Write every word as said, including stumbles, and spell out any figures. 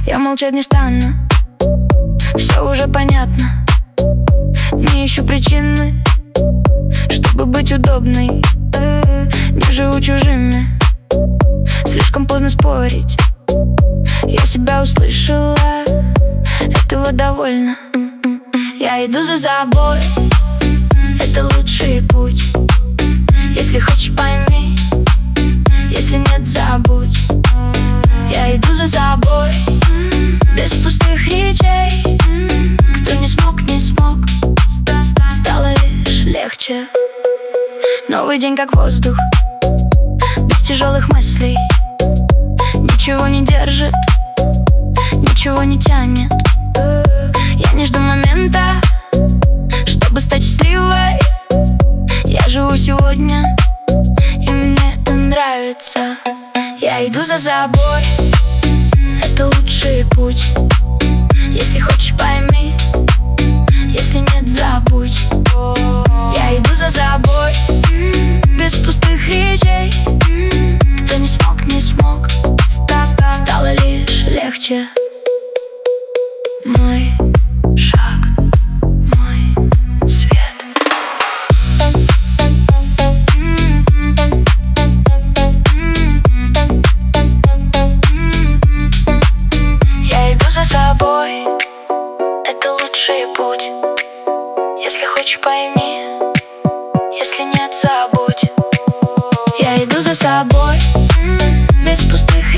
Я молчать не стану, все уже понятно. Не ищу причины, чтобы быть удобной. Не живу чужими, слишком поздно спорить. Я себя услышала, этого довольно. Я иду за собой, это лучший путь. Если хочешь, пойми, если нет, забудь. Я иду за собой, без пустых речей. Кто не смог, не смог, стало лишь легче. Новый день как воздух, без тяжелых мыслей. Ничего не держит, ничего не тянет. Я не жду момента, чтобы стать счастливой. Я живу сегодня, и мне это нравится. Я иду за собой, это лучший путь. Если хочешь, пойми, если нет, забудь. Я иду за собой, без пустых речей. Кто не смог, не смог, стало лишь легче. Мой шаг, мой свет. Я иду за собой, это лучший путь. Если хочешь, пойми, если нет, забудь. Я иду за собой, без пустых